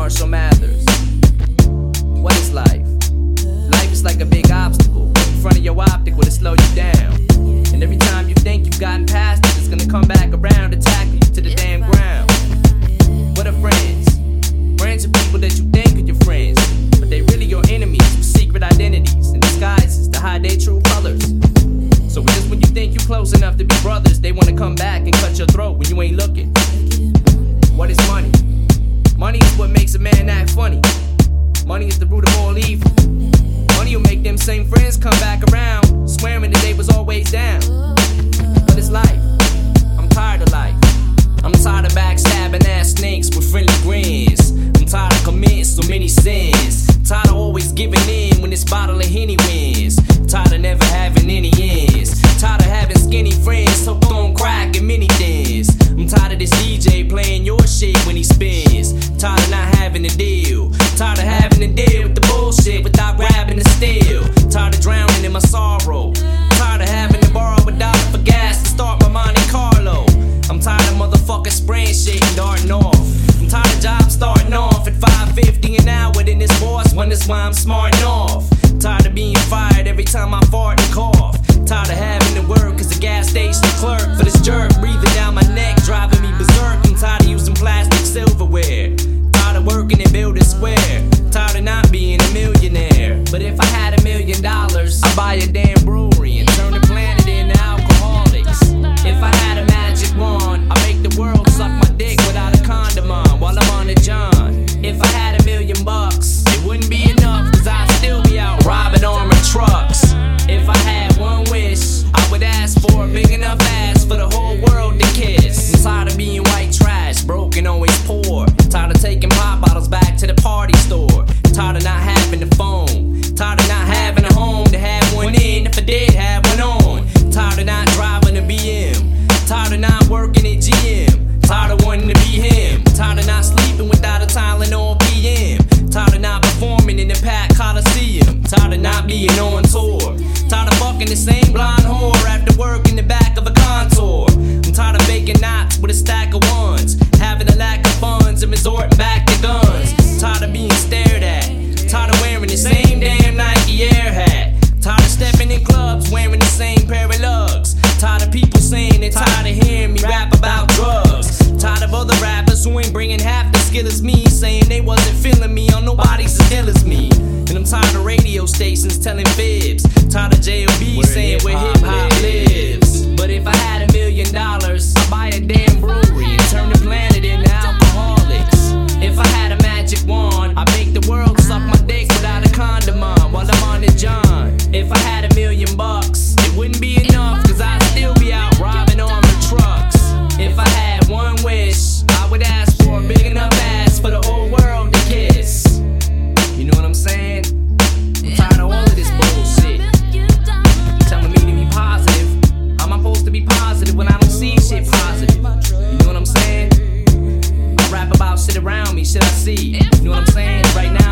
Marshall Mathers. What is life? Life is like a big obstacle in front of your optical to slow you down. And every time you think you've gotten past it, it's gonna come back around to tackle you to the damn ground. What are friends? Friends are people that you think are your friends, but they really your enemies with secret identities and disguises to hide their true colors. So just when you think you're close enough to be brothers, they wanna come back and cut your throat when you ain't looking. What is money? Money is what makes a man act funny. Money is the root of all evil. Money will make them same friends come back around, swearing that they was always down. But it's life. I'm tired of life. I'm tired of backstabbing ass snakes with friendly grins. I'm tired of committing so many sins. Tired of always giving in when this bottle of Henny wins. Tired of never having any ends. Tired of having skinny friends hooked on crack and mini thins. I'm tired of this DJ playing your shit when he spins. Tired of not having a deal. Tired of having to deal with the bullshit without grabbing the steel. Tired of drowning in my sorrow. Tired of having to borrow $1 for gas to start my Monte Carlo. I'm tired of motherfuckers spraying shit and darting off. I'm tired of jobs starting off at $5.50 an hour, then this boss wonders why I'm smarting off. Tired of being fired every time I fart and cough. Tired of having to work as a gas station clerk for this jerk breathing down my neck, driving me berserk. I'm tired of using plastic silverware. Tired of working and building square. Tired of not being a millionaire. But if I had $1 million, I'd buy a damn brewery and turn the planet into alcoholics. If I had a magic wand, I'd make the world suck my dick without a condom on while I'm on the John. If I had $1 million, it wouldn't be enough, cause I'd still be out robbing armored trucks. If I had one wish, I would ask for a big enough ass for the whole world to kiss. I'm tired of being white trash, broke and always poor. Tired of taking pop bottles back to the party store. Tired of not having a phone. Tired of not having a home to have one in if I did have one on. Tired of not driving a BM. Tired of not working at GM. Tired of wanting to be him. Tired of not sleeping without a Tylenol PM. Tired of not performing in the Pack Coliseum. Tired of not being on tour. Tired of fucking the same blonde whore after work in the back of a contour. I'm tired of making knots with a stack of ones. Having a lack of funds and resorting back to guns. Tired of being stared at. Tired of wearing the same damn Nike Air hat. Tired of stepping in clubs wearing the same pair of lugs. Tired of people saying they're tired of hearing me rap about drugs. Tired of other rappers who ain't bringing half the skill as me, saying they wasn't feeling me on nobody's as ill as me. And I'm tired of radio stations telling fibs. Tired of J.O.B. saying where hip-hop lives. But if I had $1 million, I'd buy a damn brewery and turn the planet into alcoholics. If I had a magic wand, I'd make the world suck my dick without a condom on while I'm on the John. If I had $1 million, it wouldn't be enough, cause I'd still be out robbing armored trucks. If I had one wish, I would ask for a big enough ass for the whole world to kiss. You know what I'm saying? I'm tired of all of this bullshit. Telling me to be positive. How am I supposed to be positive when I don't see shit positive? You know what I'm saying? I rap about shit around me, shit I see. You know what I'm saying? Right now